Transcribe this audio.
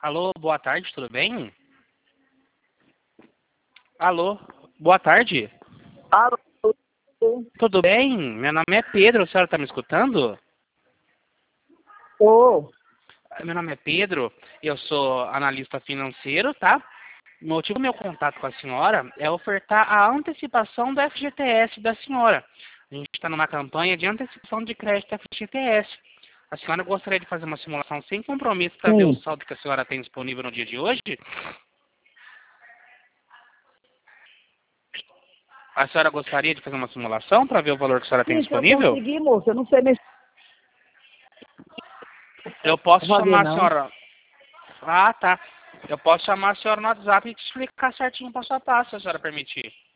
Alô, boa tarde, tudo bem? Alô, boa tarde. Alô? Tudo bem? Meu nome é Pedro, a senhora está me escutando? Ô, Meu nome é Pedro, eu sou analista financeiro, tá? O motivo do meu contato com a senhora é ofertar a antecipação do FGTS da senhora. A gente está numa campanha de antecipação de crédito FGTS. A senhora gostaria de fazer uma simulação sem compromisso para ver o sim. saldo que a senhora tem disponível no dia de hoje? A senhora gostaria de fazer uma simulação para ver o valor que a senhora tem Sim, se eu disponível? conseguir, moça, eu não sei mexer Eu posso pra fazer, chamar a não. senhora. Ah, tá. Eu posso chamar a senhora no WhatsApp e te explicar certinho passo a passo, se a senhora permitir.